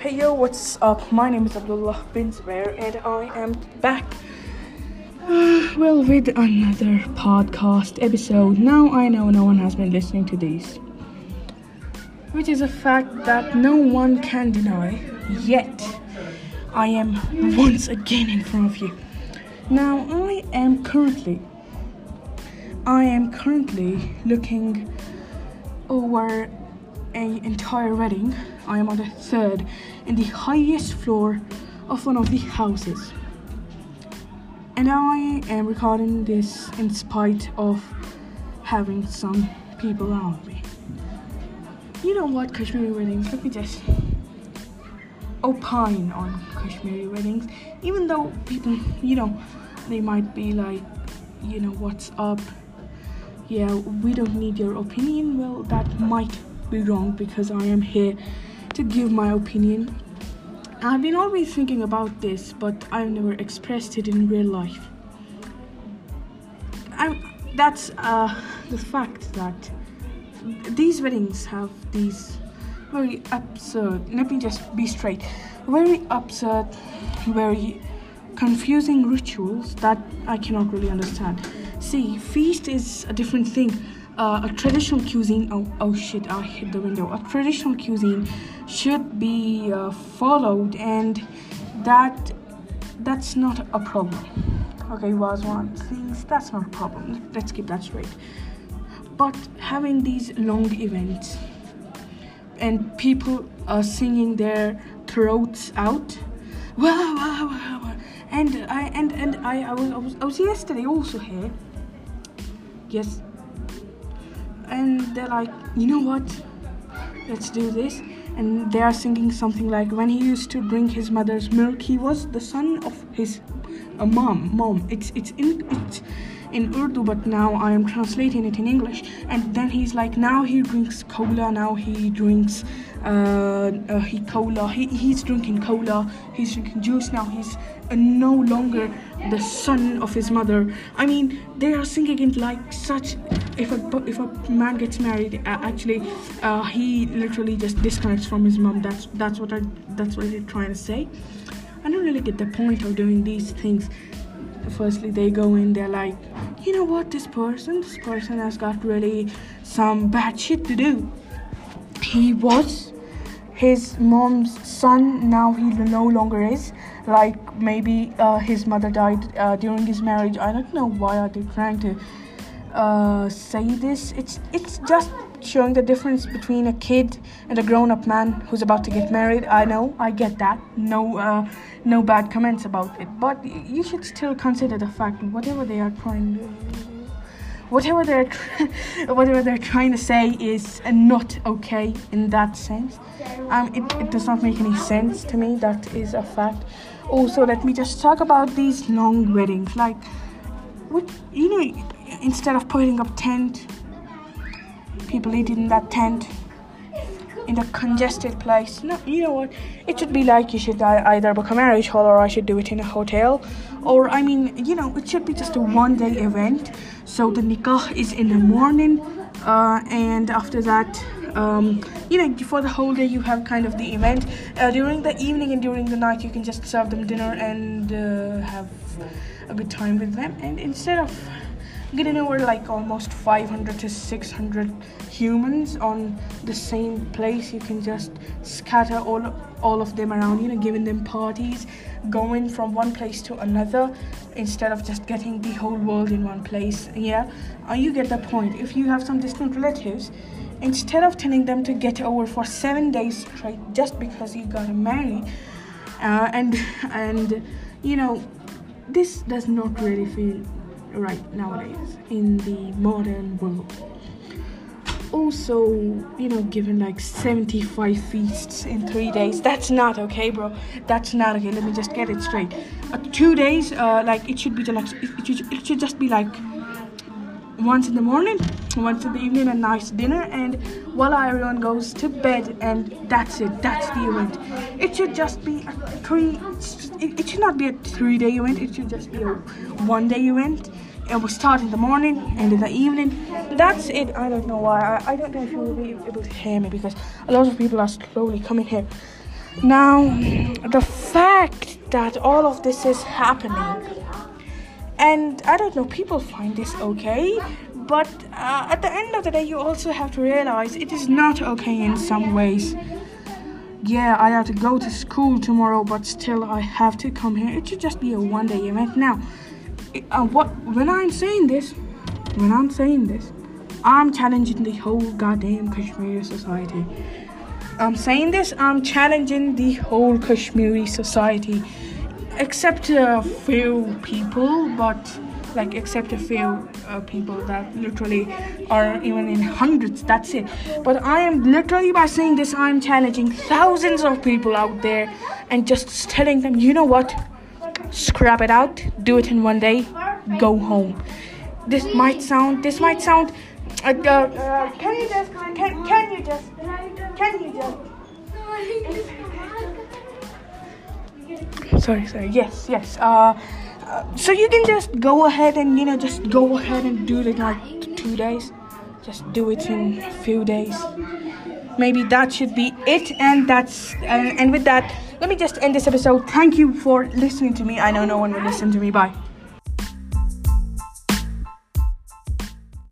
Hey yo, what's up? My name is Abdullah bin Zubair and I am back with another podcast episode. Now I know no one has been listening to these, which is a fact that no one can deny, yet I am once again in front of you. Now I am currently looking over an entire wedding. I am on the third in the highest floor of one of the houses, and I am recording this in spite of having some people around me. You know what, Kashmiri weddings, let me just opine on Kashmiri weddings, even though people, they might be like, what's up, yeah, we don't need your opinion. Well, that might be wrong, because I am here to give my opinion. I've been always thinking about this, but I've never expressed it in real life. That's the fact that these weddings have these very absurd, let me just be straight, very absurd, very confusing rituals that I cannot really understand. See, feast is a different thing. A traditional cuisine, oh shit, I hit the window. A traditional cuisine should be followed, and that's not a problem. Okay, was one things, that's not a problem. Let's keep that straight. But having these long events and people singing their throats out, and I was yesterday also here. Yes. And they're like, you know what? Let's do this. And they are singing something like, when he used to drink his mother's milk, he was the son of his mom. It's in Urdu, but now I am translating it in English. And then he's like, now he drinks cola. Now he drinks he's drinking cola. He's drinking juice now. He's no longer the son of his mother. I mean, they are singing it like such. If a man gets married, he literally just disconnects from his mom. That's what they're trying to say. I don't really get the point of doing these things. Firstly, they go in, they're like, you know what, this person has got really some bad shit to do. He was his mom's son, now he no longer is. Like, maybe his mother died during his marriage. I don't know why are they trying to say this. It's just showing the difference between a kid and a grown-up man who's about to get married. I know, I get that. No bad comments about it, but you should still consider the fact whatever they're trying to say is not okay in that sense. It does not make any sense to me. That is a fact. Also, let me just talk about these long weddings. Like, instead of putting up tent, people eat in that tent in a congested place. No, you know what? It should be like, you should either book a marriage hall, or I should do it in a hotel. Or, it should be just a one-day event. So the nikah is in the morning, and after that, for the whole day you have kind of the event. During the evening and during the night, you can just serve them dinner and have a good time with them. And instead of getting over like almost 500 to 600 humans on the same place, you can just scatter all of them around, giving them parties, going from one place to another, instead of just getting the whole world in one place. You get the point. If you have some distant relatives, instead of telling them to get over for 7 days straight just because you got married, and this does not really feel right nowadays in the modern world. Also, given like 75 feasts in 3 days, that's not okay, bro. That's not okay. Let me just get it straight. 2 days, it should just be like once in the morning, once in the evening, a nice dinner, and while everyone goes to bed, and that's it. That's the event. It should just be it should not be a 3-day event. It should just be a 1-day event. It will start in the morning and in the evening. That's it. I don't know why. I don't know if you will be able to hear me, because a lot of people are slowly coming here. Now, the fact that all of this is happening, and I don't know, people find this okay, but at the end of the day, you also have to realize it is not okay in some ways. Yeah, I have to go to school tomorrow, but still I have to come here. It should just be a one-day event. Now, when I'm saying this, I'm challenging the whole goddamn Kashmiri society. I'm challenging the whole Kashmiri society, except a few people, except a few people that literally are even in hundreds, that's it. But I am literally, by saying this, I'm challenging thousands of people out there and just telling them, you know what, scrap it out, do it in one day, go home. This might sound can you just sorry, yes. So you can just go ahead and do it in like 2 days. Just do it in a few days. Maybe that should be it, and with that, let me just end this episode. Thank you for listening to me. I know no one will listen to me. Bye.